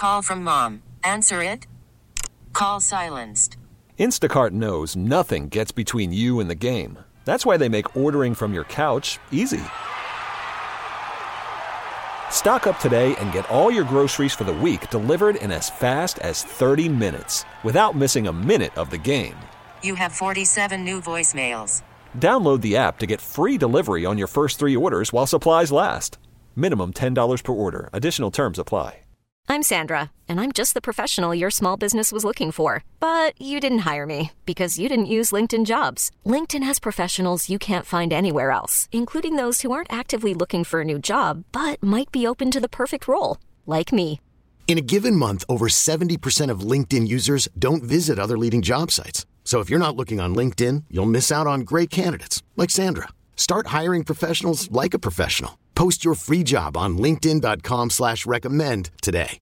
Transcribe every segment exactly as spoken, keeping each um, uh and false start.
Call from mom. Answer it. Call silenced. Instacart knows nothing gets between you and the game. That's why they make ordering from your couch easy. Stock up today and get all your groceries for the week delivered in as fast as thirty minutes without missing a minute of the game. You have forty-seven new voicemails. Download the app to get free delivery on your first three orders while supplies last. Minimum ten dollars per order. Additional terms apply. I'm Sandra, and I'm just the professional your small business was looking for. But you didn't hire me because you didn't use LinkedIn Jobs. LinkedIn has professionals you can't find anywhere else, including those who aren't actively looking for a new job, but might be open to the perfect role, like me. In a given month, over seventy percent of LinkedIn users don't visit other leading job sites. So if you're not looking on LinkedIn, you'll miss out on great candidates like Sandra. Start hiring professionals like a professional. Post your free job on linkedin dot com slash recommend today.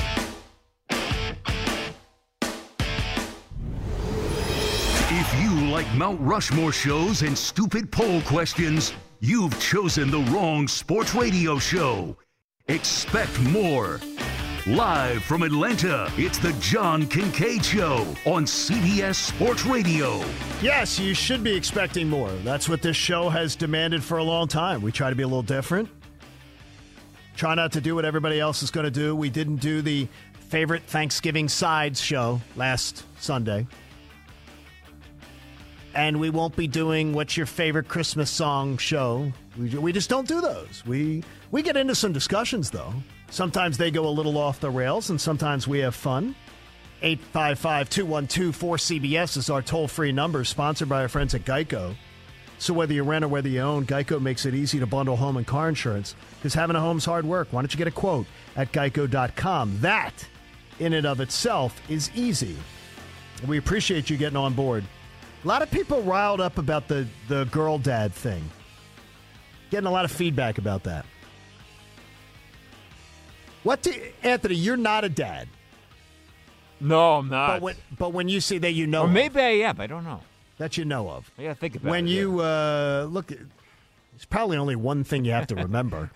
If you like Mount Rushmore shows and stupid poll questions, you've chosen the wrong sports radio show. Expect more. Live from Atlanta, it's the John Kincaid Show on C B S Sports Radio. Yes, you should be expecting more. That's what this show has demanded for a long time. We try to be a little different. Try not to do what everybody else is going to do. We didn't do the favorite Thanksgiving sides show last Sunday. And we won't be doing what's your favorite Christmas song show. We, we just don't do those. We we get into some discussions, though. Sometimes they go a little off the rails, and sometimes we have fun. eight five five, two one two, four C B S is our toll-free number, sponsored by our friends at Geico. So whether you rent or whether you own, Geico makes it easy to bundle home and car insurance, because having a home's hard work. Why don't you get a quote at geico dot com? That, in and of itself, is easy. We appreciate you getting on board. A lot of people riled up about the, the girl dad thing. Getting a lot of feedback about that. What do Anthony? You're not a dad. No, I'm not. But when, but when you see that, you know, or maybe of, I am. I don't know. That you know of. I gotta think about when it. When you uh, look, there's probably only one thing you have to remember.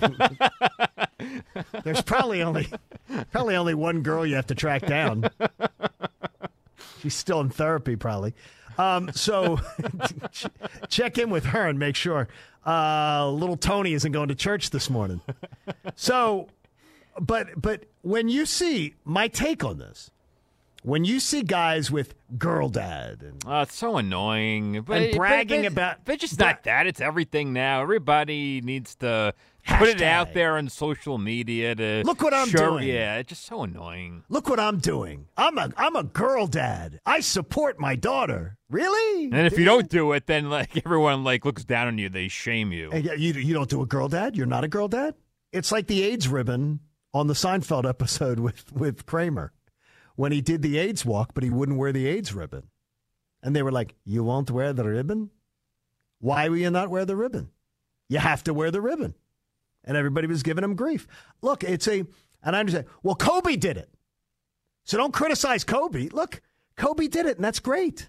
There's probably only probably only one girl you have to track down. She's still in therapy, probably. Um, so check in with her and make sure uh, little Tony isn't going to church this morning. So. But but when you see, my take on this, when you see guys with girl dad and oh, it's so annoying, but, and bragging but, but, about, but just bra- not that. It's everything now. Everybody needs to hashtag. Put it out there on social media to look what I'm show, doing. Yeah, it's just so annoying. Look what I'm doing. I'm a I'm a girl dad. I support my daughter. Really? And if you don't do it, then like everyone like looks down on you. They shame you. And you you don't do a girl dad. You're not a girl dad. It's like the AIDS ribbon on the Seinfeld episode with, with Kramer when he did the AIDS walk, but he wouldn't wear the AIDS ribbon. And they were like, you won't wear the ribbon? Why will you not wear the ribbon? You have to wear the ribbon. And everybody was giving him grief. Look, it's a, and I understand, well, Kobe did it. So don't criticize Kobe. Look, Kobe did it, and that's great.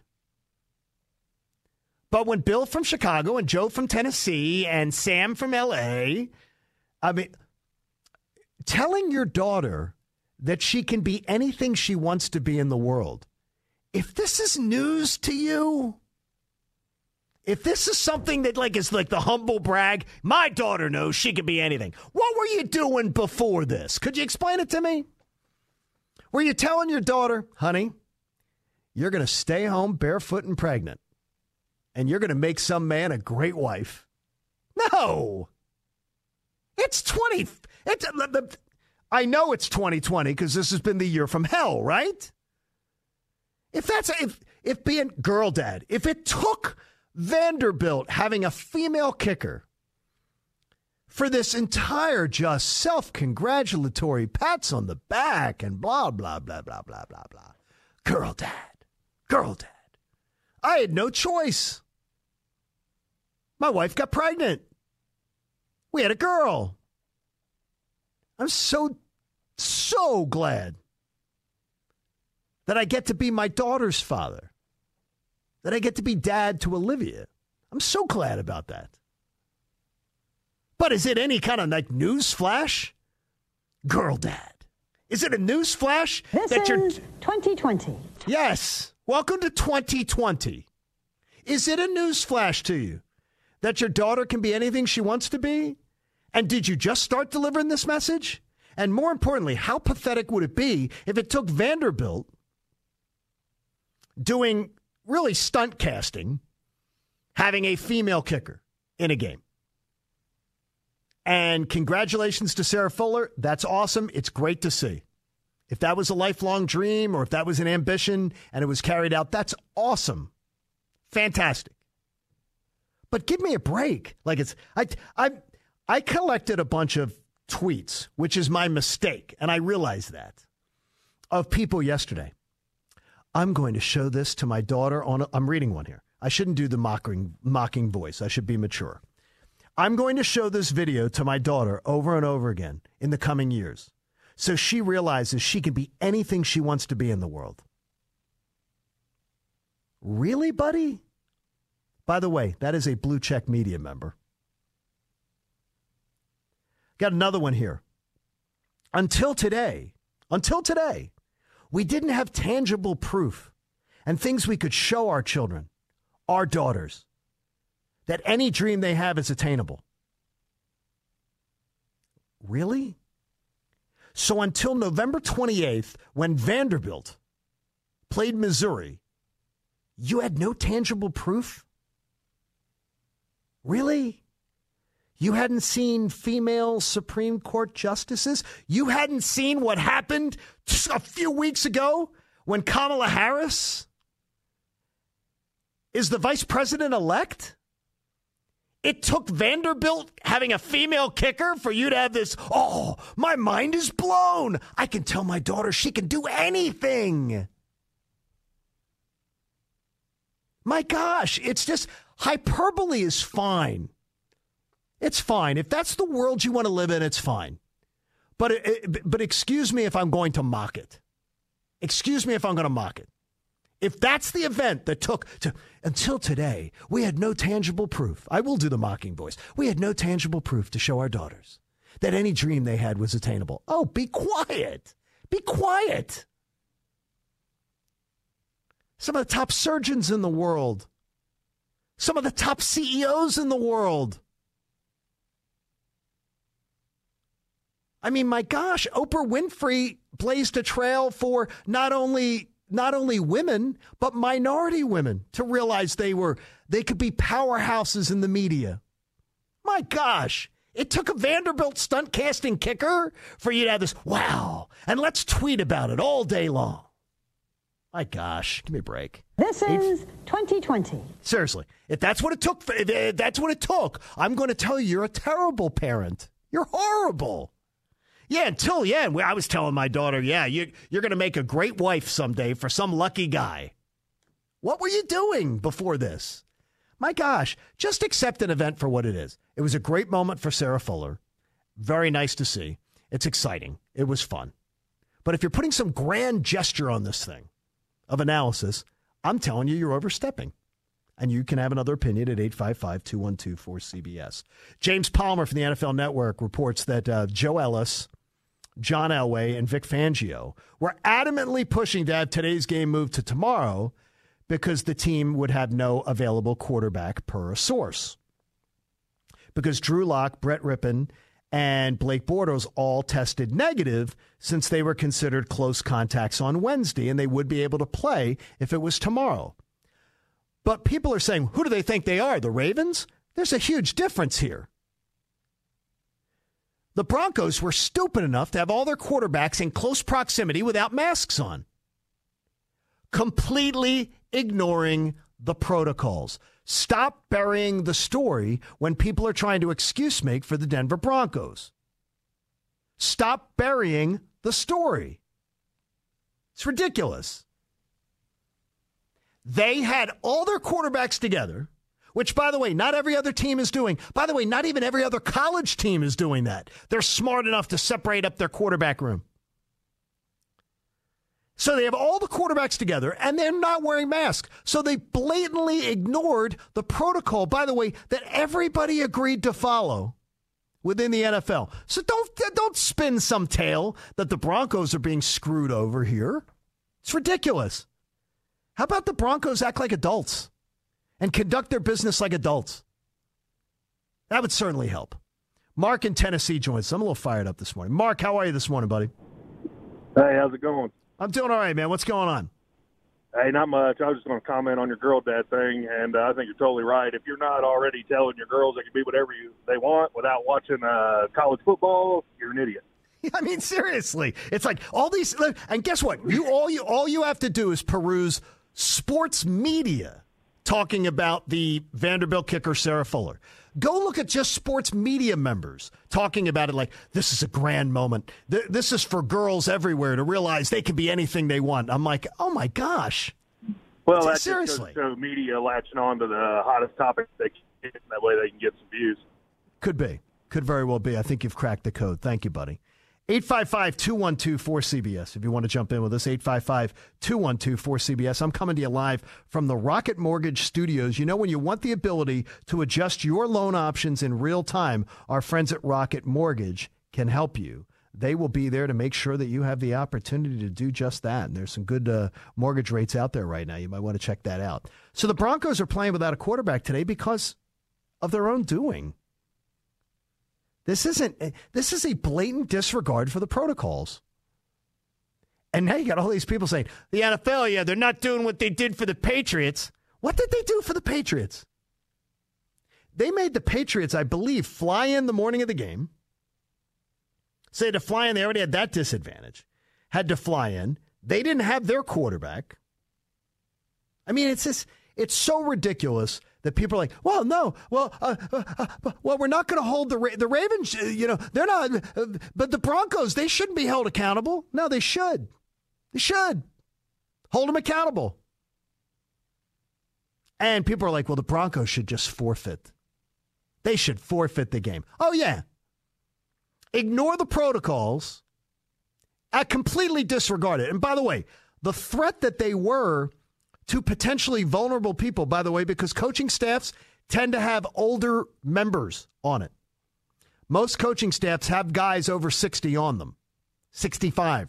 But when Bill from Chicago and Joe from Tennessee and Sam from L A, I mean, telling your daughter that she can be anything she wants to be in the world, if this is news to you, if this is something that like is like the humble brag, my daughter knows she can be anything. What were you doing before this? Could you explain it to me? Were you telling your daughter, honey, you're going to stay home barefoot and pregnant, and you're going to make some man a great wife? No. It's twenty. It's, I know it's twenty twenty because this has been the year from hell, right? If that's if if being girl dad, if it took Vanderbilt having a female kicker for this entire just self-congratulatory pats on the back and blah blah blah blah blah blah blah, girl dad, girl dad, I had no choice. My wife got pregnant. We had a girl. I'm so, so glad that I get to be my daughter's father, that I get to be dad to Olivia. I'm so glad about that. But is it any kind of like news flash? Girl dad. Is it a news flash? This that is you're... twenty twenty. Yes. Welcome to twenty twenty. Is it a news flash to you that your daughter can be anything she wants to be? And did you just start delivering this message? And more importantly, how pathetic would it be if it took Vanderbilt doing really stunt casting, having a female kicker in a game? And congratulations to Sarah Fuller. That's awesome. It's great to see. If that was a lifelong dream or if that was an ambition and it was carried out, that's awesome. Fantastic. But give me a break. Like it's I I I collected a bunch of tweets, which is my mistake, and I realize that, of people yesterday. I'm going to show this to my daughter on a, I'm reading one here. I shouldn't do the mocking mocking voice. I should be mature. I'm going to show this video to my daughter over and over again in the coming years so she realizes she can be anything she wants to be in the world. Really, buddy? By the way, that is a Blue Check Media member. Got another one here. Until today, until today, we didn't have tangible proof and things we could show our children, our daughters, that any dream they have is attainable. Really? So until November twenty-eighth, when Vanderbilt played Missouri, you had no tangible proof? Really? You hadn't seen female Supreme Court justices? You hadn't seen what happened just a few weeks ago when Kamala Harris is the vice president-elect? It took Vanderbilt having a female kicker for you to have this, oh, my mind is blown. I can tell my daughter she can do anything. My gosh, it's just, hyperbole is fine. It's fine. If that's the world you want to live in, it's fine. But but excuse me if I'm going to mock it. Excuse me if I'm going to mock it. If that's the event that took to, until today, we had no tangible proof. I will do the mocking voice. We had no tangible proof to show our daughters that any dream they had was attainable. Oh, be quiet. Be quiet. Some of the top surgeons in the world. Some of the top C E Os in the world. I mean, my gosh, Oprah Winfrey blazed a trail for not only not only women, but minority women to realize they were they could be powerhouses in the media. My gosh, it took a Vanderbilt stunt casting kicker for you to have this, wow, and let's tweet about it all day long. My gosh, give me a break. This is twenty twenty. Seriously, if that's what it took, if that's what it took, I'm going to tell you you're a terrible parent. You're horrible. Yeah, until, yeah, I was telling my daughter, yeah, you, you're going to make a great wife someday for some lucky guy. What were you doing before this? My gosh, just accept an event for what it is. It was a great moment for Sarah Fuller. Very nice to see. It's exciting. It was fun. But if you're putting some grand gesture on this thing of analysis, I'm telling you, you're overstepping. And you can have another opinion at eight five five, two one two, four C B S. James Palmer from the N F L Network reports that uh, Joe Ellis, John Elway, and Vic Fangio were adamantly pushing to have today's game moved to tomorrow because the team would have no available quarterback per a source. Because Drew Lock, Brett Rippon, and Blake Bortles all tested negative since they were considered close contacts on Wednesday, and they would be able to play if it was tomorrow. But people are saying, who do they think they are, the Ravens? There's a huge difference here. The Broncos were stupid enough to have all their quarterbacks in close proximity without masks on, completely ignoring the protocols. Stop burying the story when people are trying to excuse make for the Denver Broncos. Stop burying the story. It's ridiculous. They had all their quarterbacks together, which, by the way, not every other team is doing. By the way, not even every other college team is doing that. They're smart enough to separate up their quarterback room. So they have all the quarterbacks together, and they're not wearing masks. So they blatantly ignored the protocol, by the way, that everybody agreed to follow within the N F L. So don't don't spin some tale that the Broncos are being screwed over here. It's ridiculous. How about the Broncos act like adults and conduct their business like adults? That would certainly help. Mark in Tennessee joins us. I'm a little fired up this morning. Mark, how are you this morning, buddy? Hey, how's it going? I'm doing all right, man. What's going on? Hey, not much. I was just going to comment on your girl dad thing, and uh, I think you're totally right. If you're not already telling your girls they can be whatever you, they want without watching uh, college football, you're an idiot. I mean, seriously. It's like all these – and guess what? You all you all you have to do is peruse sports media talking about the Vanderbilt kicker, Sarah Fuller. Go look at just sports media members talking about it like, this is a grand moment. This is for girls everywhere to realize they can be anything they want. I'm like, oh, my gosh. Well, that's seriously. Just goes to media latching on to the hottest topic they can get, and that way they can get some views. Could be. Could very well be. I think you've cracked the code. Thank you, buddy. eight five five, two one two, four C B S if you want to jump in with us. eight five five, two one two, four C B S. I'm coming to you live from the Rocket Mortgage Studios. You know, when you want the ability to adjust your loan options in real time, our friends at Rocket Mortgage can help you. They will be there to make sure that you have the opportunity to do just that. And there's some good uh, mortgage rates out there right now. You might want to check that out. So the Broncos are playing without a quarterback today because of their own doing. This isn't. This is a blatant disregard for the protocols. And now you got all these people saying, the N F L, yeah, they're not doing what they did for the Patriots. What did they do for the Patriots? They made the Patriots, I believe, fly in the morning of the game. Say to fly in, they already had that disadvantage. Had to fly in. They didn't have their quarterback. I mean, it's just, it's so ridiculous that people are like, well, no, well, uh, uh, uh, well, we're not going to hold the Ra- the Ravens. Uh, you know, they're not. Uh, but the Broncos, they shouldn't be held accountable. No, they should. They should hold them accountable. And people are like, well, the Broncos should just forfeit. They should forfeit the game. Oh yeah, ignore the protocols. I completely disregard it. And by the way, the threat that they were to potentially vulnerable people, by the way, because coaching staffs tend to have older members on it. Most coaching staffs have guys over sixty on them, sixty-five.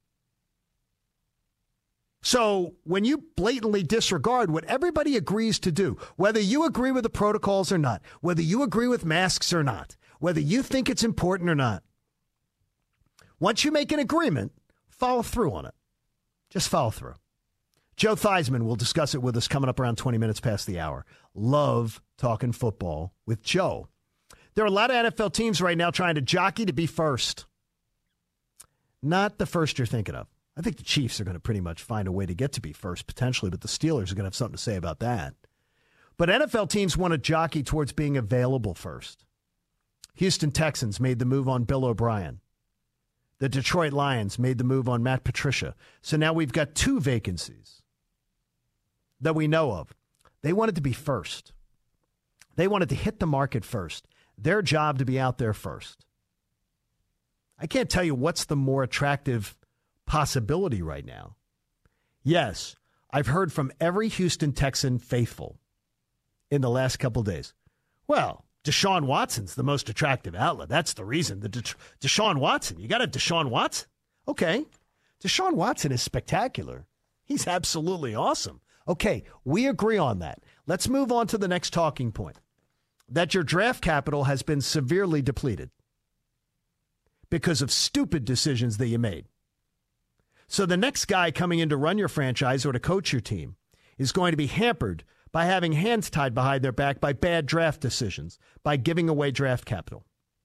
So when you blatantly disregard what everybody agrees to do, whether you agree with the protocols or not, whether you agree with masks or not, whether you think it's important or not, once you make an agreement, follow through on it. Just follow through. Joe Theismann will discuss it with us coming up around twenty minutes past the hour. Love talking football with Joe. There are a lot of N F L teams right now trying to jockey to be first. Not the first you're thinking of. I think the Chiefs are going to pretty much find a way to get to be first potentially, but the Steelers are going to have something to say about that. But N F L teams want to jockey towards being available first. Houston Texans made the move on Bill O'Brien. The Detroit Lions made the move on Matt Patricia. So now we've got two vacancies that we know of. They wanted to be first. They wanted to hit the market first. Their job to be out there first. I can't tell you what's the more attractive possibility right now. Yes, I've heard from every Houston Texan faithful in the last couple days. Well, Deshaun Watson's the most attractive outlet. That's the reason. The De- Deshaun Watson. You got a Deshaun Watson? Okay. Deshaun Watson is spectacular. He's absolutely awesome. Okay, we agree on that. Let's move on to the next talking point. That your draft capital has been severely depleted because of stupid decisions that you made. So the next guy coming in to run your franchise or to coach your team is going to be hampered by having hands tied behind their back by bad draft decisions, by giving away draft capital.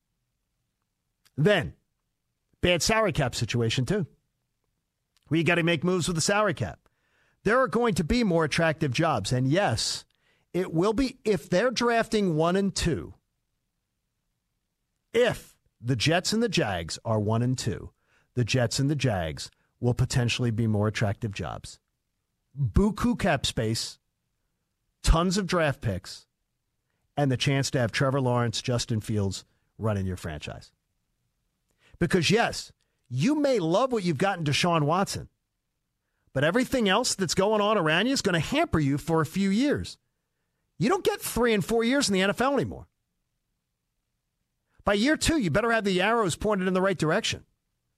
Then, bad salary cap situation too. Where you got to make moves with the salary cap. There are going to be more attractive jobs. And yes, it will be if they're drafting one and two. If the Jets and the Jags are one and two, the Jets and the Jags will potentially be more attractive jobs. Buku cap space, tons of draft picks, and the chance to have Trevor Lawrence, Justin Fields running your franchise. Because yes, you may love what you've got in Deshaun Watson, but everything else that's going on around you is going to hamper you for a few years. You don't get three and four years in the N F L anymore. By year two, you better have the arrows pointed in the right direction.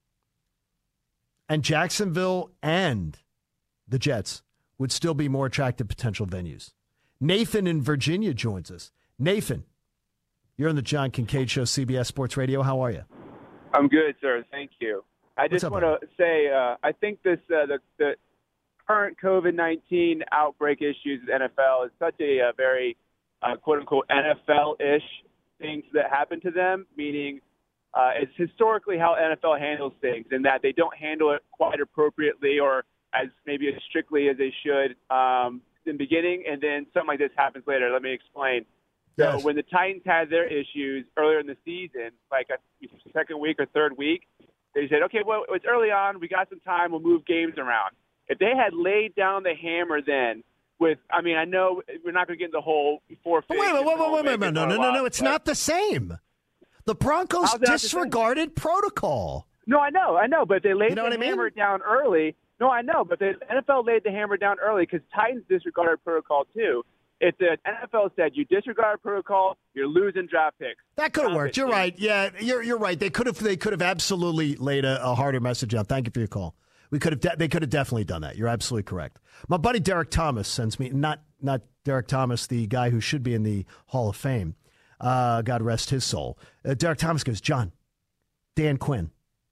And Jacksonville and the Jets would still be more attractive potential venues. Nathan in Virginia joins us. Nathan, you're on the John Kincaid Show, C B S Sports Radio. How are you? I'm good, sir. Thank you. I just want to say uh, I think this uh, the, the current COVID nineteen outbreak issues with N F L is such a, a very uh, quote-unquote N F L-ish things that happen to them, meaning uh, it's historically how N F L handles things in that they don't handle it quite appropriately or as maybe as strictly as they should um, in the beginning, and then something like this happens later. Let me explain. Yes. So when the Titans had their issues earlier in the season, like a second week or third week, they said, okay, well, it's early on. We got some time. We'll move games around. If they had laid down the hammer then with, I mean, I know we're not going to get into the whole forfeit. Wait, wait, wait, wait, wait, wait, wait. No, no, no, no. It's not the same. The Broncos disregarded protocol. No, I know, I know. But they laid you know the what I mean? hammer down early. No, I know. But the N F L laid the hammer down early because Titans disregarded protocol too. If the N F L said you disregard protocol, you're losing draft picks. That could have worked. You're right. Yeah, you're you're right. They could have they could have absolutely laid a, a harder message out. Thank you for your call. We could have de- they could have definitely done that. You're absolutely correct. My buddy Derek Thomas sends me not not Derek Thomas, the guy who should be in the Hall of Fame. Uh, God rest his soul. Uh, Derek Thomas goes, John, Dan Quinn.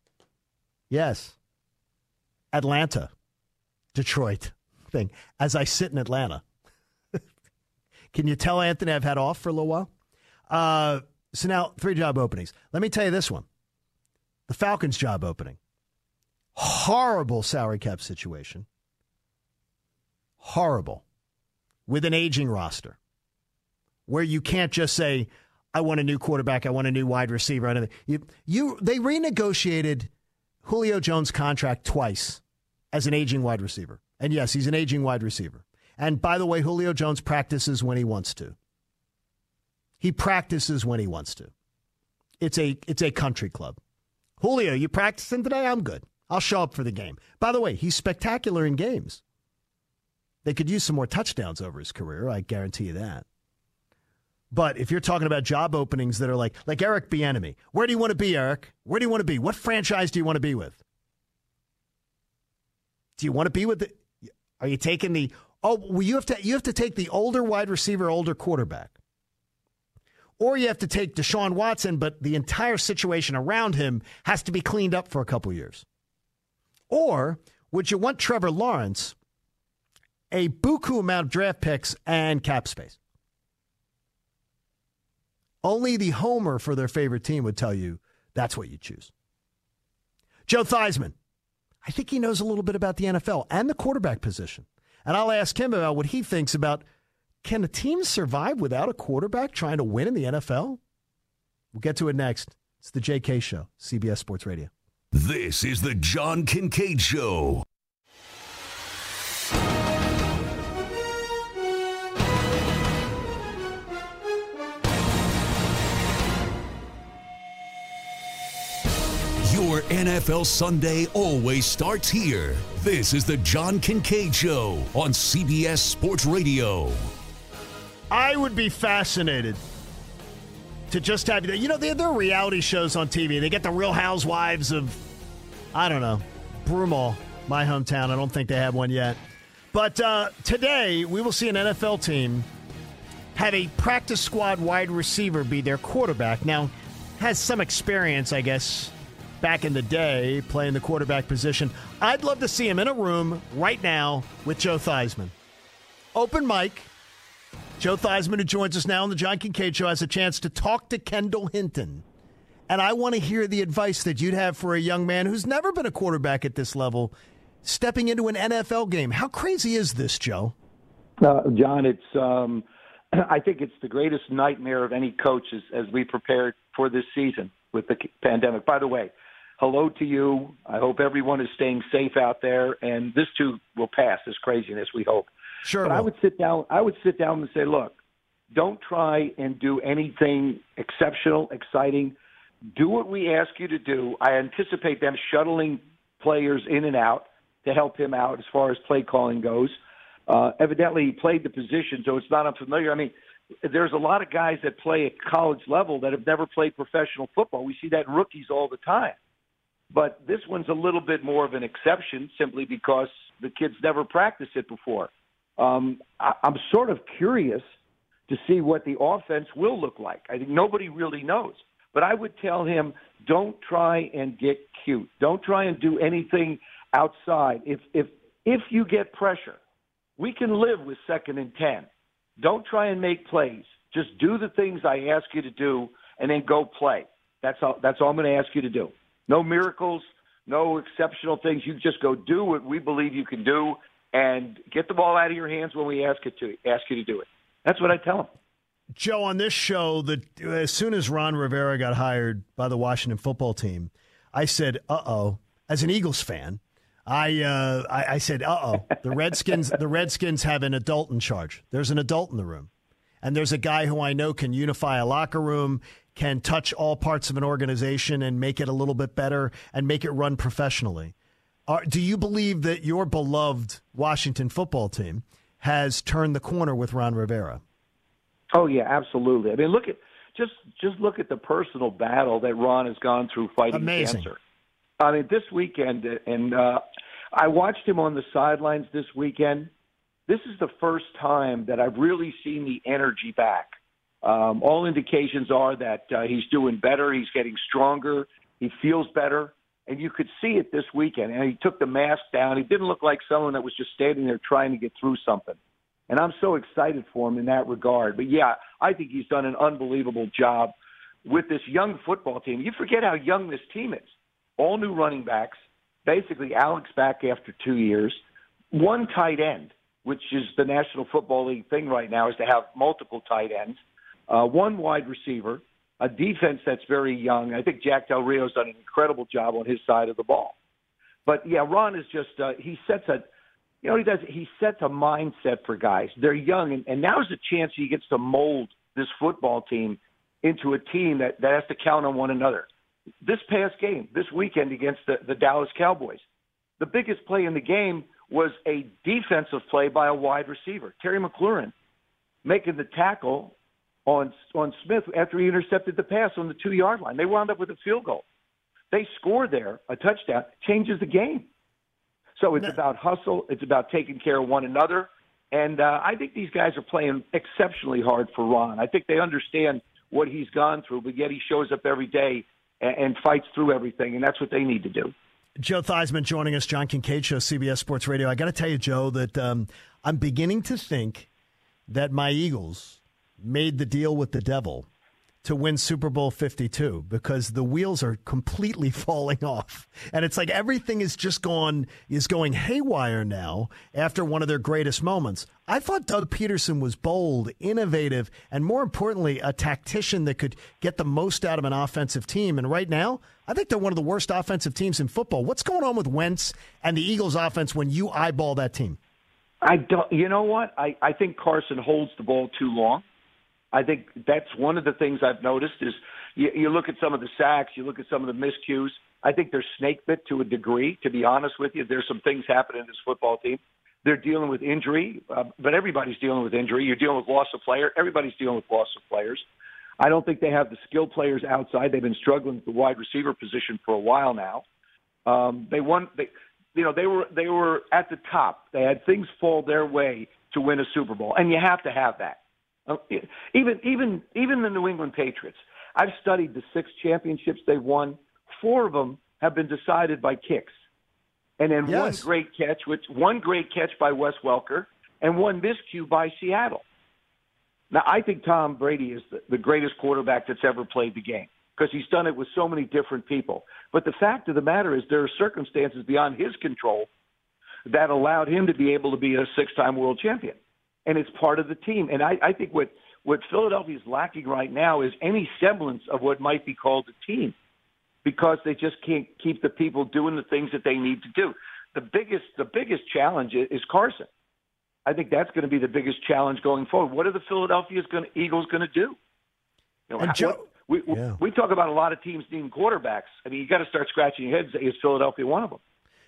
Yes. Atlanta, Detroit thing. As I sit in Atlanta. Can you tell Anthony I've had off for a little while? Uh, so now, three job openings. Let me tell you this one. The Falcons job opening. Horrible salary cap situation. Horrible. With an aging roster. Where you can't just say, I want a new quarterback, I want a new wide receiver. Anything. You, you, they renegotiated Julio Jones' contract twice as an aging wide receiver. And yes, he's an aging wide receiver. And by the way, Julio Jones practices when he wants to. He practices when he wants to. It's a it's a country club. Julio, you practicing today? I'm good. I'll show up for the game. By the way, he's spectacular in games. They could use some more touchdowns over his career. I guarantee you that. But if you're talking about job openings that are like, like Eric Bieniemy, where do you want to be, Eric? Where do you want to be? What franchise do you want to be with? Do you want to be with the? Are you taking the? Oh, well, you have to you have to take the older wide receiver, older quarterback. Or you have to take Deshaun Watson, but the entire situation around him has to be cleaned up for a couple years. Or would you want Trevor Lawrence, a buku amount of draft picks and cap space? Only the homer for their favorite team would tell you that's what you choose. Joe Theismann, I think he knows a little bit about the N F L and the quarterback position. And I'll ask him about what he thinks about, can a team survive without a quarterback trying to win in the N F L? We'll get to it next. It's the J K Show, C B S Sports Radio. This is the John Kincaid Show. Your N F L Sunday always starts here. This is the John Kincaid Show on C B S Sports Radio. I would be fascinated to just have, you know, there are reality shows on T V. They get the Real Housewives of, I don't know, Broomall, my hometown. I don't think they have one yet. But uh, today, we will see an N F L team have a practice squad wide receiver be their quarterback. Now, has some experience, I guess, back in the day playing the quarterback position. I'd love to see him in a room right now with Joe Theismann. Open mic. Joe Theismann, who joins us now on the John Kincaid Show, has a chance to talk to Kendall Hinton. And I want to hear the advice that you'd have for a young man who's never been a quarterback at this level, stepping into an N F L game. How crazy is this, Joe? Uh, John, it's um, I think it's the greatest nightmare of any coach as, as we prepared for this season with the pandemic. By the way, hello to you. I hope everyone is staying safe out there, and this too will pass, this craziness, we hope. Sure. But I would sit down. I would sit down and say, look, don't try and do anything exceptional, exciting. Do what we ask you to do. I anticipate them shuttling players in and out to help him out as far as play calling goes. Uh, evidently, he played the position, so it's not unfamiliar. I mean, there's a lot of guys that play at college level that have never played professional football. We see that in rookies all the time. But this one's a little bit more of an exception simply because the kids never practiced it before. Um, I, I'm sort of curious to see what the offense will look like. I think nobody really knows. But I would tell him, don't try and get cute. Don't try and do anything outside. If if if you get pressure, we can live with second and ten. Don't try and make plays. Just do the things I ask you to do and then go play. That's all, that's all I'm going to ask you to do. No miracles, no exceptional things. You just go do what we believe you can do and get the ball out of your hands when we ask it to ask you to do it. That's what I tell them. Joe, on this show, the, as soon as Ron Rivera got hired by the Washington football team, I said, uh-oh, as an Eagles fan, I uh, I, I said, uh-oh, the Redskins the Redskins have an adult in charge. There's an adult in the room. And there's a guy who I know can unify a locker room, can touch all parts of an organization and make it a little bit better and make it run professionally. Are, do you believe that your beloved Washington football team has turned the corner with Ron Rivera? Oh, yeah, absolutely. I mean, look at just just look at the personal battle that Ron has gone through fighting Amazing. cancer. I mean, this weekend, and uh, I watched him on the sidelines this weekend. This is the first time that I've really seen the energy back. Um, all indications are that uh, he's doing better. He's getting stronger. He feels better. And you could see it this weekend. And he took the mask down. He didn't look like someone that was just standing there trying to get through something. And I'm so excited for him in that regard. But, yeah, I think he's done an unbelievable job with this young football team. You forget how young this team is. All new running backs, basically Alex back after two years, one tight end, which is the National Football League thing right now, is to have multiple tight ends, uh, one wide receiver, a defense that's very young. I think Jack Del Rio's done an incredible job on his side of the ball. But, yeah, Ron is just uh, – he sets a – you know, he does. He sets a mindset for guys. They're young, and, and now's the chance he gets to mold this football team into a team that, that has to count on one another. This past game, this weekend against the, the Dallas Cowboys, the biggest play in the game was a defensive play by a wide receiver, Terry McLaurin, making the tackle on on Smith after he intercepted the pass on the two-yard line. They wound up with a field goal. They scored there, a touchdown, changes the game. So it's about hustle. It's about taking care of one another. And uh, I think these guys are playing exceptionally hard for Ron. I think they understand what he's gone through, but yet he shows up every day and, and fights through everything, and that's what they need to do. Joe Theismann joining us, John Kincaid Show, C B S Sports Radio. I got to tell you, Joe, that um, I'm beginning to think that my Eagles made the deal with the devil to win Super Bowl fifty-two because the wheels are completely falling off. And it's like everything is just gone, is going haywire now after one of their greatest moments. I thought Doug Peterson was bold, innovative, and more importantly, a tactician that could get the most out of an offensive team. And right now, I think they're one of the worst offensive teams in football. What's going on with Wentz and the Eagles offense when you eyeball that team? I don't, you know what? I, I think Carson holds the ball too long. I think that's one of the things I've noticed is you, you look at some of the sacks, you look at some of the miscues. I think they're snake bit to a degree, to be honest with you. There's some things happening in this football team. They're dealing with injury, uh, but everybody's dealing with injury. You're dealing with loss of player. Everybody's dealing with loss of players. I don't think they have the skilled players outside. They've been struggling with the wide receiver position for a while now. Um, they won. They, you know, they were they were at the top. They had things fall their way to win a Super Bowl, and you have to have that. Uh, even even even the New England Patriots. I've studied the six championships they've won. Four of them have been decided by kicks, and then yes. one great catch, which one great catch by Wes Welker, and one miscue by Seattle. Now, I think Tom Brady is the, the greatest quarterback that's ever played the game because he's done it with so many different people. But the fact of the matter is there are circumstances beyond his control that allowed him to be able to be a six-time world champion. And it's part of the team. And I, I think what, what Philadelphia is lacking right now is any semblance of what might be called a team because they just can't keep the people doing the things that they need to do. The biggest, the biggest challenge is Carson. I think that's going to be the biggest challenge going forward. What are the Philadelphia Eagles going to do? You know, and Joe, what, we, yeah. we talk about a lot of teams needing quarterbacks. I mean, you got to start scratching your head and say, is Philadelphia one of them?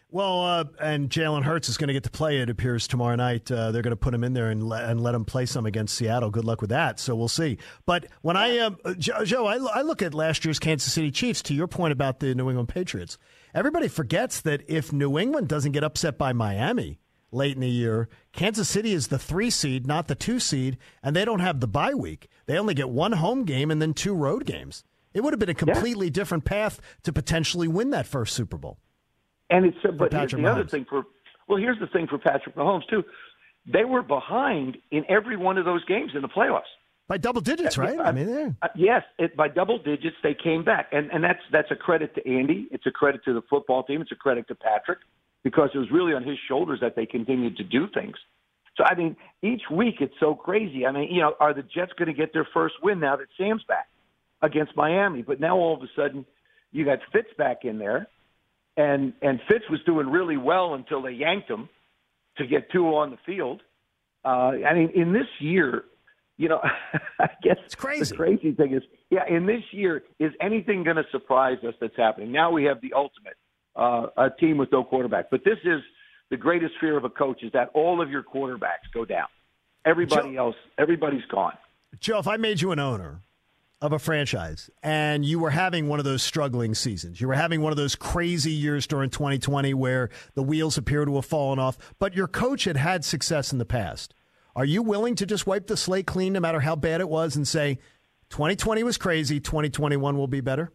Well, uh, and Jalen Hurts is going to get to play, it appears, tomorrow night. Uh, they're going to put him in there and, le- and let him play some against Seattle. Good luck with that. So we'll see. But when I, um, Joe, Joe I, I look at last year's Kansas City Chiefs, to your point about the New England Patriots, everybody forgets that if New England doesn't get upset by Miami late in the year, Kansas City is the three seed, not the two seed, and they don't have the bye week. They only get one home game and then two road games. It would have been a completely yeah. different path to potentially win that first Super Bowl. And it's uh, but here's the Mahomes. other thing for well, here's the thing for Patrick Mahomes too. They were behind in every one of those games in the playoffs by double digits, right? I mean, uh, yes, it, by double digits they came back, and and that's that's a credit to Andy. It's a credit to the football team. It's a credit to Patrick because it was really on his shoulders that they continued to do things. So I mean, each week it's so crazy. I mean, you know, are the Jets going to get their first win now that Sam's back against Miami? But now all of a sudden you got Fitz back in there. And and Fitz was doing really well until they yanked him to get Tua on the field. Uh, I mean, in this year, you know, I guess it's crazy. The crazy thing is, yeah, in this year, is anything going to surprise us that's happening? Now we have the ultimate, uh, a team with no quarterback. But this is the greatest fear of a coach is that all of your quarterbacks go down. Everybody Joe, else, everybody's gone. Joe, if I made you an owner of a franchise and you were having one of those struggling seasons, you were having one of those crazy years during twenty twenty where the wheels appear to have fallen off, but your coach had had success in the past, are you willing to just wipe the slate clean no matter how bad it was and say twenty twenty was crazy, twenty twenty-one will be better?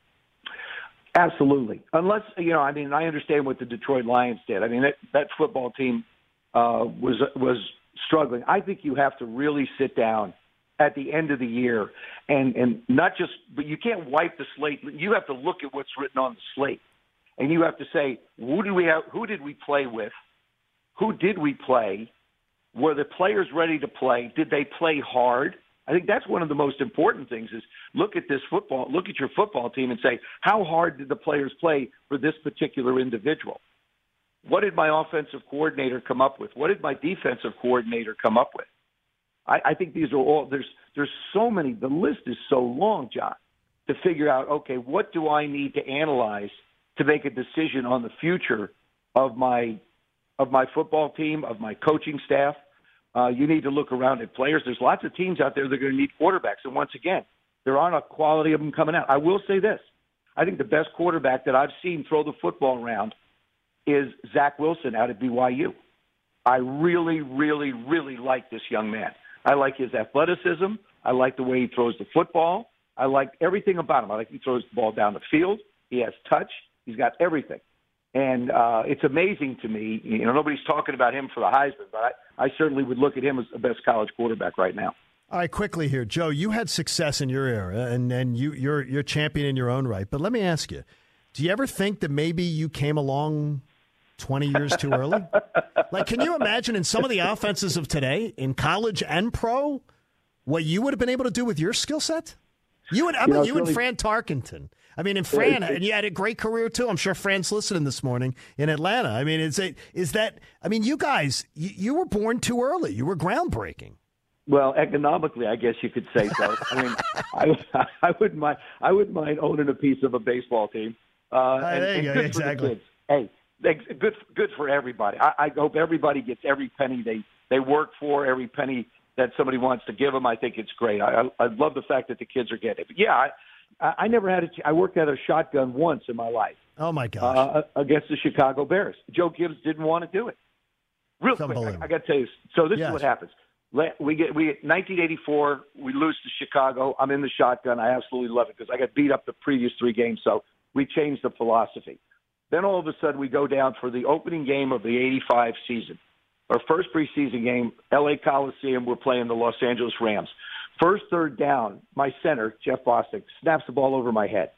Absolutely. Unless, you know, I mean, I understand what the Detroit Lions did. I mean, that, that football team uh, was was struggling. I think you have to really sit down at the end of the year, and, and not just, but you can't wipe the slate. You have to look at what's written on the slate, and you have to say, who did we have, who did we play with? Who did we play? Were the players ready to play? Did they play hard? I think that's one of the most important things is look at this football, look at your football team and say, how hard did the players play for this particular individual? What did my offensive coordinator come up with? What did my defensive coordinator come up with? I, I think these are all, there's there's so many, the list is so long, John, to figure out, okay, what do I need to analyze to make a decision on the future of my of my football team, of my coaching staff? Uh, you need to look around at players. There's lots of teams out there that are going to need quarterbacks. And once again, there aren't a quality of them coming out. I will say this. I think the best quarterback that I've seen throw the football around is Zach Wilson out at B Y U. I really, really, really like this young man. I like his athleticism. I like the way he throws the football. I like everything about him. I like he throws the ball down the field. He has touch. He's got everything. And uh, it's amazing to me. You know, nobody's talking about him for the Heisman, but I, I certainly would look at him as the best college quarterback right now. All right, quickly here, Joe. You had success in your era, and and you you're you're champion in your own right. But let me ask you: do you ever think that maybe you came along twenty years too early? Like, can you imagine in some of the offenses of today, in college and pro, what you would have been able to do with your skill set? You and I mean, you, know, you really, and Fran Tarkenton. I mean, and Fran, and you had a great career too. I'm sure Fran's listening this morning in Atlanta. I mean, is it is that? I mean, you guys, you, you were born too early. You were groundbreaking. Well, economically, I guess you could say so. I mean, I, I wouldn't mind. I wouldn't mind owning a piece of a baseball team. Uh, and, there you and go. good Exactly. For the kids. Hey, good, good for everybody. I, I hope everybody gets every penny they they work for, every penny that somebody wants to give them. I think it's great. I, I, I love the fact that the kids are getting it. But yeah, I, I never had a. I worked at a shotgun once in my life. Oh my gosh! Uh, against the Chicago Bears, Joe Gibbs didn't want to do it. Real quick, I, I got to tell you. So this yes. is what happens. We get we nineteen eighty-four. We lose to Chicago. I'm in the shotgun. I absolutely love it because I got beat up the previous three games. So we changed the philosophy. Then all of a sudden we go down for the opening game of the eighty-five season. Our first preseason game, L A Coliseum. We're playing the Los Angeles Rams. First third down, my center Jeff Bostic snaps the ball over my head.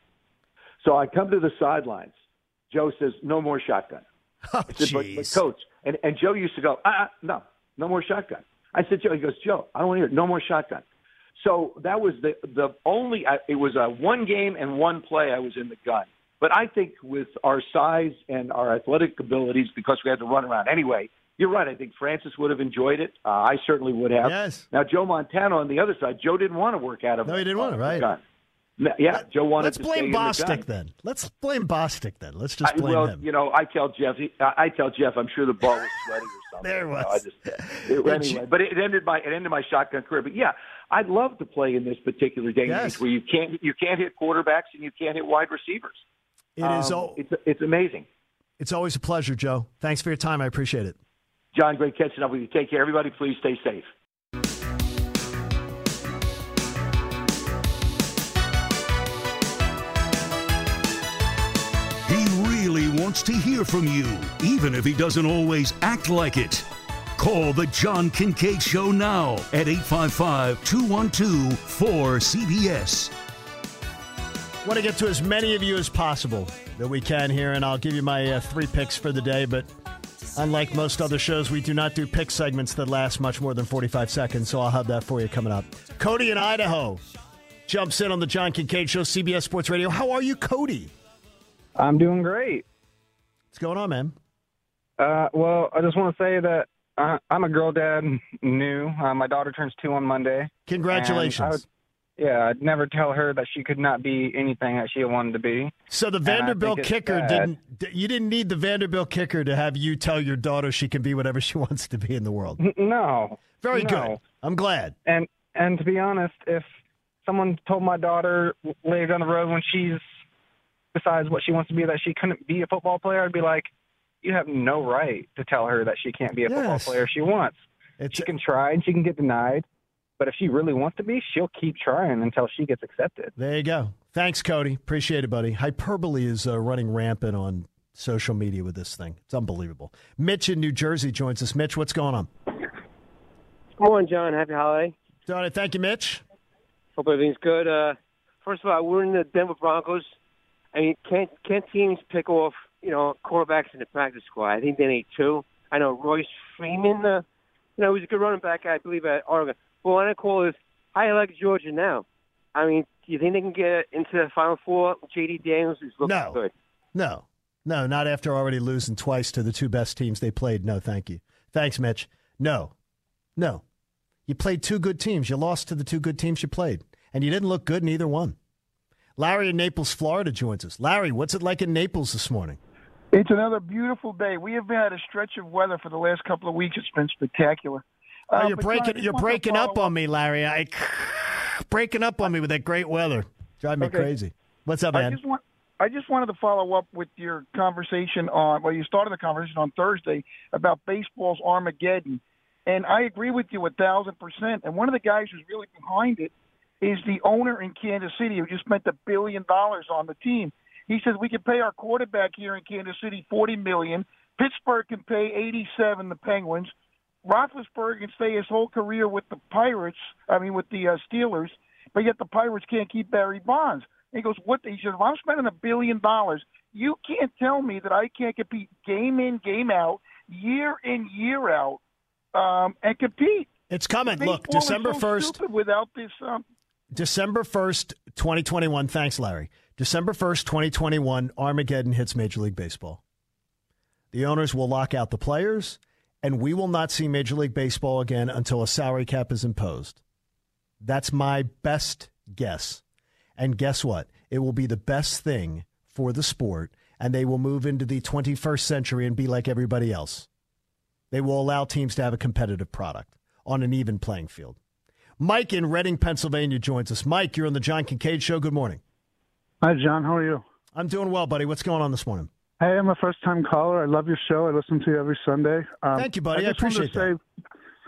So I come to the sidelines. Joe says, "No more shotgun." Oh, I said, but, but coach, and and Joe used to go, "Ah, no, no more shotgun." I said, Joe, he goes, Joe, I don't want to hear it. No more shotgun. So that was the the only, it was a one game and one play I was in the gun. But I think with our size and our athletic abilities, because we had to run around anyway, you're right. I think Francis would have enjoyed it. Uh, I certainly would have. Yes. Now, Joe Montana on the other side, Joe didn't want to work out of No, he didn't want to, right? Gun. Yeah, Joe wanted Let's to blame stay Bostic in the gun. then. Let's blame Bostic then. Let's just I, blame well, him. you know, I tell Jeff. I I tell Jeff. I'm sure the ball was sweaty or something. There it was. You know, I just, it, anyway, but it ended my it ended my shotgun career. But yeah, I'd love to play in this particular day and Yes. age where you can't you can't hit quarterbacks and you can't hit wide receivers. It um, is. Al- it's it's amazing. It's always a pleasure, Joe. Thanks for your time. I appreciate it. John, great catching up with you. Take care, everybody. Please stay safe. He really wants to hear from you, even if he doesn't always act like it. Call the John Kincaid Show now at eight five five, two one two, four C B S. Want to get to as many of you as possible that we can here, and I'll give you my uh, three picks for the day. But unlike most other shows, we do not do pick segments that last much more than forty-five seconds, so I'll have that for you coming up. Cody in Idaho jumps in on the John Kincaid Show, C B S Sports Radio. How are you, Cody? I'm doing great. What's going on, man? Uh, well, I just want to say that uh, I'm a girl dad new. Uh, my daughter turns two on Monday. Congratulations. I would, yeah, I'd never tell her that she could not be anything that she wanted to be. So the And I Vanderbilt think it's kicker sad. didn't. You didn't need the Vanderbilt kicker to have you tell your daughter she can be whatever she wants to be in the world. N- No. Very no. good. I'm glad. And and to be honest, if someone told my daughter later down the road when she's decides what she wants to be that she couldn't be a football player, I'd be like, you have no right to tell her that she can't be a football Yes. player if she wants. It's she can try and she can get denied, but if she really wants to be, she'll keep trying until she gets accepted. There you go. Thanks, Cody. Appreciate it, buddy. Hyperbole is uh, running rampant on social media with this thing. It's unbelievable. Mitch in New Jersey joins us. Mitch, what's going on? Good morning, John. Happy holiday. Johnny, thank you, Mitch. Hope everything's good. Uh, first of all, we're in the Denver Broncos. I mean, can't can't teams pick off, you know, quarterbacks in the practice squad? I think they need two. I know Royce Freeman, uh, you know, he's a good running back, I believe, at Oregon. Well, what I call is, I like Georgia now. I mean, do you think they can get into the Final Four? J D Daniels is looking No. good. No. No, not after already losing twice to the two best teams they played. No, thank you. Thanks, Mitch. No. No. You played two good teams. You lost to the two good teams you played, and you didn't look good in either one. Larry in Naples, Florida joins us. Larry, what's it like in Naples this morning? It's another beautiful day. We have had a stretch of weather for the last couple of weeks. It's been spectacular. Oh, Uh, you're but John, I breaking just you're wanted to breaking up follow on me, Larry. I breaking up on me with that great weather. Drive me Okay. crazy. What's up, I man? just want I just wanted to follow up with your conversation on well, you started the conversation on Thursday about baseball's Armageddon, and I agree with you a thousand percent. And one of the guys who's really behind it is the owner in Kansas City who just spent a billion dollars on the team. He says we can pay our quarterback here in Kansas City forty million. Pittsburgh can pay eighty-seven. The Penguins. Roethlisberger can stay his whole career with the Pirates. I mean, with the uh, Steelers, but yet the Pirates can't keep Barry Bonds. And he goes, "What?" He says, "If I'm spending a billion dollars, you can't tell me that I can't compete game in, game out, year in, year out, um, and compete." It's coming. Baseball Look, is December so first. stupid without this. Um, December first, twenty twenty-one. Thanks, Larry. December first, twenty twenty-one, Armageddon hits Major League Baseball. The owners will lock out the players, and we will not see Major League Baseball again until a salary cap is imposed. That's my best guess. And guess what? It will be the best thing for the sport, and they will move into the twenty-first century and be like everybody else. They will allow teams to have a competitive product on an even playing field. Mike in Reading, Pennsylvania joins us. Mike, you're on the John Kincaid Show. Good morning. Hi, John. How are you? I'm doing well, buddy. What's going on this morning? Hey, I'm a first-time caller. I love your show. I listen to you every Sunday. Um, Thank you, buddy. I, I, just wanted appreciate to that. say,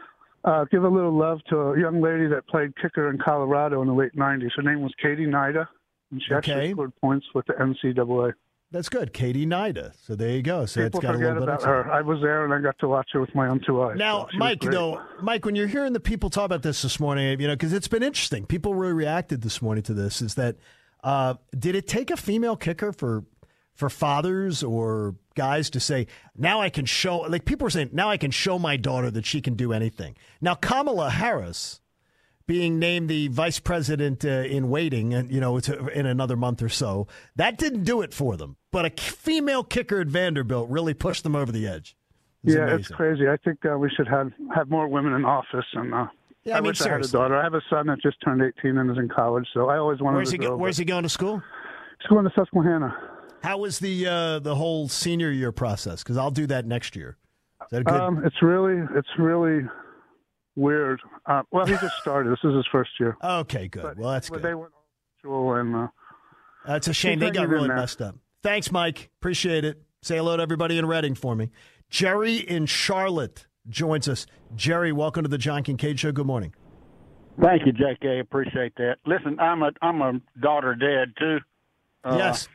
uh, give a little love to a young lady that played kicker in Colorado in the late nineties. Her name was Katie Nida, and she Okay. actually scored points with the N C double A. That's good. Katie Nida. So there you go. So People it's got a forget little bit about of her. I was there, and I got to watch her with my own two eyes. Now, so she was Mike, great. though, Mike, when you're hearing the people talk about this this morning, you know, because it's been interesting. People really reacted this morning to this. Is that uh, did it take a female kicker for for fathers or guys to say, now I can show? Like people were saying, now I can show my daughter that she can do anything. Now, Kamala Harris being named the vice president uh, in waiting, and you know, to, in another month or so, that didn't do it for them. But a female kicker at Vanderbilt really pushed them over the edge. It's yeah, amazing. it's crazy. I think uh, we should have have more women in office, and uh, Yeah, I, I mean, wish I had a seriously. daughter. I have a son that just turned eighteen and is in college, so I always wanted Where's to he go, go. Where's he going to school? He's going to Susquehanna. How was the uh, the whole senior year process? Because I'll do that next year. Is that a good? Um, it's really, it's really weird. Uh, well, he just started. This is his first year. Okay, good. Well, that's But good. they went to school and. Uh, That's a shame. They He's got hanging in really there. messed up. Thanks, Mike. Appreciate it. Say hello to everybody in Reading for me. Jerry in Charlotte joins us. Jerry, welcome to the John Kincaid Show. Good morning. Thank you, J K. Appreciate that. Listen, I'm a I'm a daughter dad too. Uh, yes.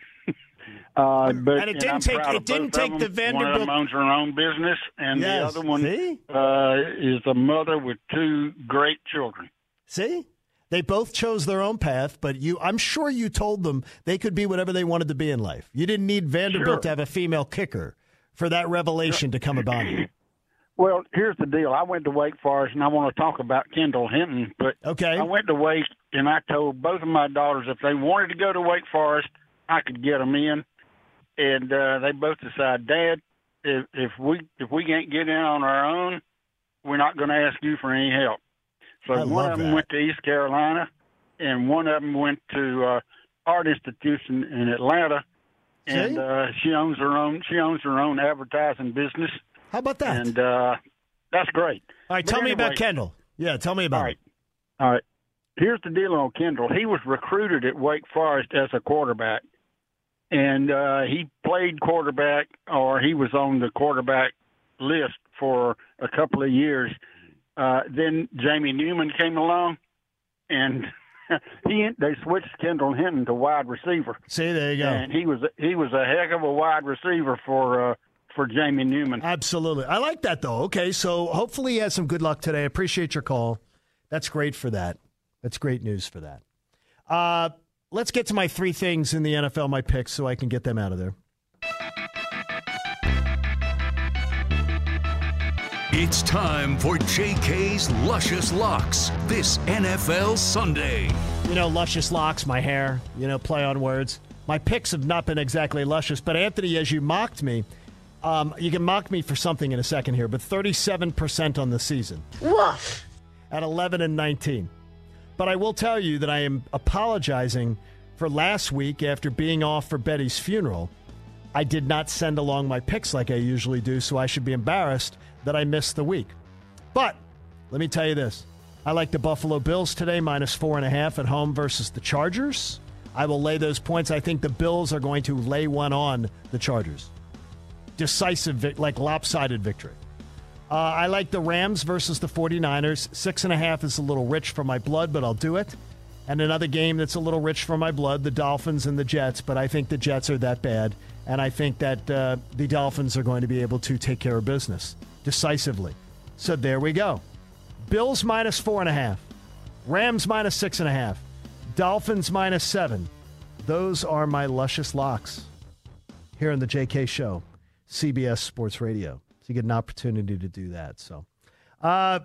Uh, but And it didn't I'm take- proud it of didn't both take of the them. One of them Vanderbilt- owns her own business, and Yes. the other one See? uh, is a mother with two great children. See? They both chose their own path, but you I'm sure you told them they could be whatever they wanted to be in life. You didn't need Vanderbilt Sure. to have a female kicker for that revelation to come about you. Well, here's the deal. I went to Wake Forest, and I want to talk about Kendall Hinton. But okay. I went to Wake, and I told both of my daughters if they wanted to go to Wake Forest, I could get them in. And uh, they both decided, Dad, if, if we if we can't get in on our own, we're not going to ask you for any help. So I one love of them that. went to East Carolina, and one of them went to uh, Art Institution in Atlanta. And See? uh, she owns her own. She owns her own advertising business. How about that? And uh, that's great. All right, But tell me about anyway- Kendall. Yeah, tell me about All right. All right. Here's the deal on Kendall. He was recruited at Wake Forest as a quarterback, and uh, he played quarterback, or he was on the quarterback list for a couple of years. Uh, then Jamie Newman came along, and he they switched Kendall Hinton to wide receiver. See, there you go. And he was he was a heck of a wide receiver for uh, for Jamie Newman. Absolutely. I like that, though. Okay, so hopefully he has some good luck today. I appreciate your call. That's great for that. That's great news for that. Uh, let's get to my three things in the N F L, my picks, so I can get them out of there. It's time for J K's Luscious Locks this N F L Sunday. You know, luscious locks, my hair, you know, play on words. My picks have not been exactly luscious, but Anthony, as you mocked me, um, you can mock me for something in a second here, but thirty-seven percent on the season. Woof. At eleven and nineteen. But I will tell you that I am apologizing for last week after being off for Betty's funeral. I did not send along my picks like I usually do, so I should be embarrassed that I missed the week. But let me tell you this. I like the Buffalo Bills today, minus four and a half at home versus the Chargers. I will lay those points. I think the Bills are going to lay one on the Chargers. Decisive, vic- like lopsided victory. Uh, I like the Rams versus the 49ers. Six and a half is a little rich for my blood, but I'll do it. And another game that's a little rich for my blood, the Dolphins and the Jets, but I think the Jets are that bad. And I think that uh, the Dolphins are going to be able to take care of business decisively. So there we go. Bills minus four and a half. Rams minus six and a half. Dolphins minus seven. Those are my luscious locks here on the J K Show, C B S Sports Radio. So you get an opportunity to do that. So, uh,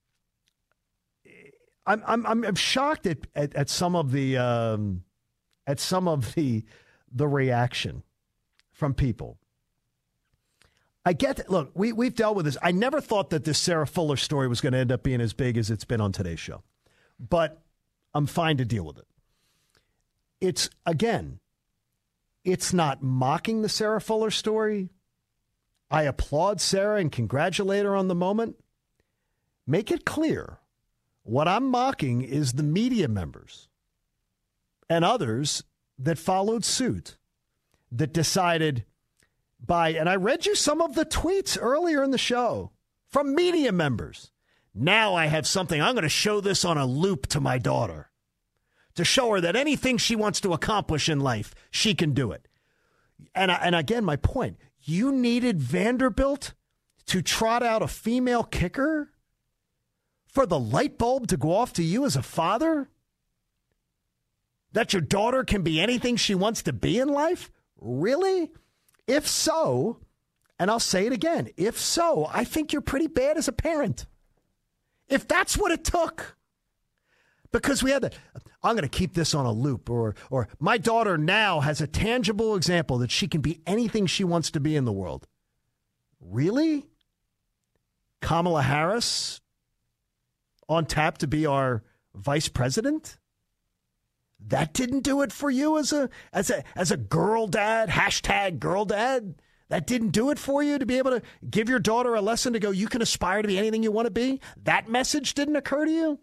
I'm I'm I'm shocked at, at, at some of the um, at some of the the reaction from people. I get that. Look, we we've dealt with this. I never thought that this Sarah Fuller story was going to end up being as big as it's been on today's show, but I'm fine to deal with it. It's again, it's not mocking the Sarah Fuller story. I applaud Sarah and congratulate her on the moment. Make it clear. What I'm mocking is the media members and others that followed suit, that decided by, and I read you some of the tweets earlier in the show from media members. Now I have something. I'm going to show this on a loop to my daughter to show her that anything she wants to accomplish in life, she can do it. And, I, and again, my point, you needed Vanderbilt to trot out a female kicker for the light bulb to go off to you as a father? That your daughter can be anything she wants to be in life? Really? If so, and I'll say it again, if so, I think you're pretty bad as a parent. If that's what it took. Because we had that, I'm going to keep this on a loop, or or my daughter now has a tangible example that she can be anything she wants to be in the world. Really? Kamala Harris on tap to be our vice president? That didn't do it for you as a as a as a girl dad, hashtag girl dad? That didn't do it for you to be able to give your daughter a lesson to go, you can aspire to be anything you want to be? That message didn't occur to you?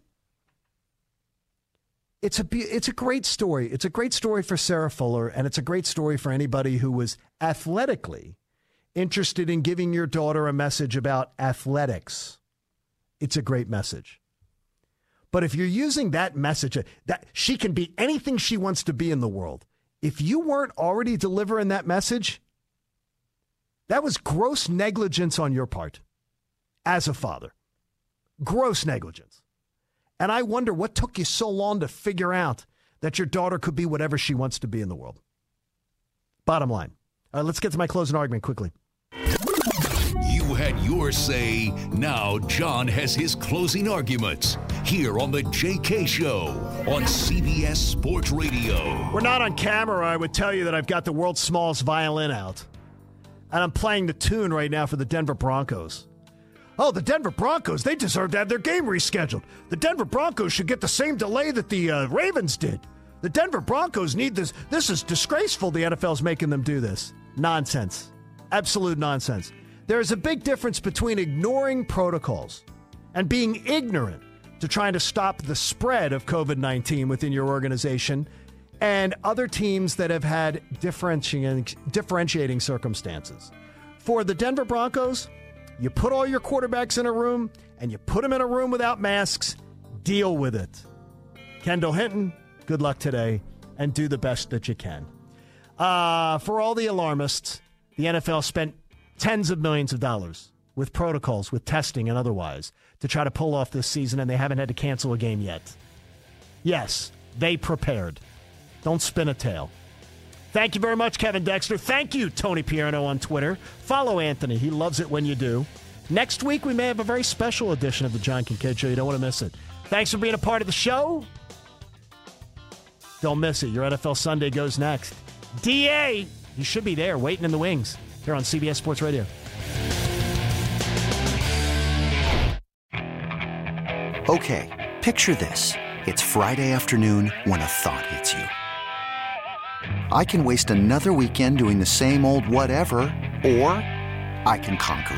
It's a, it's a great story. It's a great story for Sarah Fuller, and it's a great story for anybody who was athletically interested in giving your daughter a message about athletics. It's a great message. But if you're using that message, that she can be anything she wants to be in the world, if you weren't already delivering that message, that was gross negligence on your part as a father. Gross negligence. And I wonder what took you so long to figure out that your daughter could be whatever she wants to be in the world. Bottom line. All right, let's get to my closing argument quickly. You had your say. Now John has his closing arguments here on the J K Show on C B S Sports Radio. We're not on camera. I would tell you that I've got the world's smallest violin out. And I'm playing the tune right now for the Denver Broncos. Oh, the Denver Broncos, they deserve to have their game rescheduled. The Denver Broncos should get the same delay that the uh, Ravens did. The Denver Broncos need this. This is disgraceful the N F L's making them do this. Nonsense. Absolute nonsense. There's a big difference between ignoring protocols and being ignorant to trying to stop the spread of covid nineteen within your organization and other teams that have had differentiating, differentiating circumstances. For the Denver Broncos, you put all your quarterbacks in a room and you put them in a room without masks, deal with it. Kendall Hinton, good luck today and do the best that you can. Uh, for all the alarmists, the N F L spent tens of millions of dollars with protocols, with testing and otherwise to try to pull off this season, and they haven't had to cancel a game yet. Yes, they prepared. Don't spin a tale. Thank you very much, Kevin Dexter. Thank you, Tony Pierno on Twitter. Follow Anthony. He loves it when you do. Next week, we may have a very special edition of the John Kincaid Show. You don't want to miss it. Thanks for being a part of the show. Don't miss it. Your N F L Sunday goes next. D A, you should be there, waiting in the wings, here on C B S Sports Radio. Okay, picture this. It's Friday afternoon when a thought hits you. I can waste another weekend doing the same old whatever, or I can conquer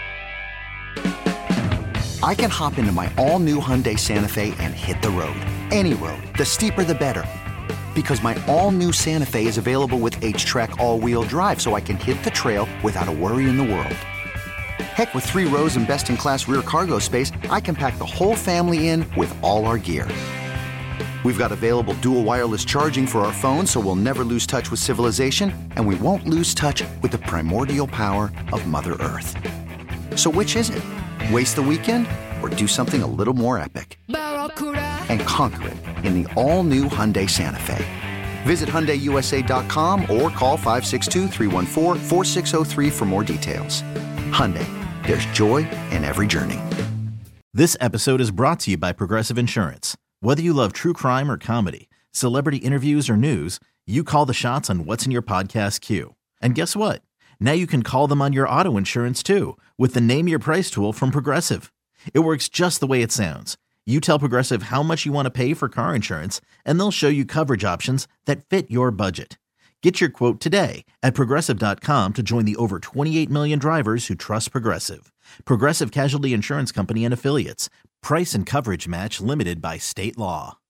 it. I can hop into my all-new Hyundai Santa Fe and hit the road. Any road. The steeper, the better. Because my all-new Santa Fe is available with H-Track all-wheel drive, so I can hit the trail without a worry in the world. Heck, with three rows and best-in-class rear cargo space, I can pack the whole family in with all our gear. We've got available dual wireless charging for our phones, so we'll never lose touch with civilization, and we won't lose touch with the primordial power of Mother Earth. So which is it? Waste the weekend or do something a little more epic? And conquer it in the all-new Hyundai Santa Fe. Visit Hyundai U S A dot com or call five six two, three one four, four six zero three for more details. Hyundai, there's joy in every journey. This episode is brought to you by Progressive Insurance. Whether you love true crime or comedy, celebrity interviews or news, you call the shots on what's in your podcast queue. And guess what? Now you can call them on your auto insurance too with the Name Your Price tool from Progressive. It works just the way it sounds. You tell Progressive how much you want to pay for car insurance, and they'll show you coverage options that fit your budget. Get your quote today at Progressive dot com to join the over twenty-eight million drivers who trust Progressive. Progressive Casualty Insurance Company and Affiliates. Price and coverage match limited by state law.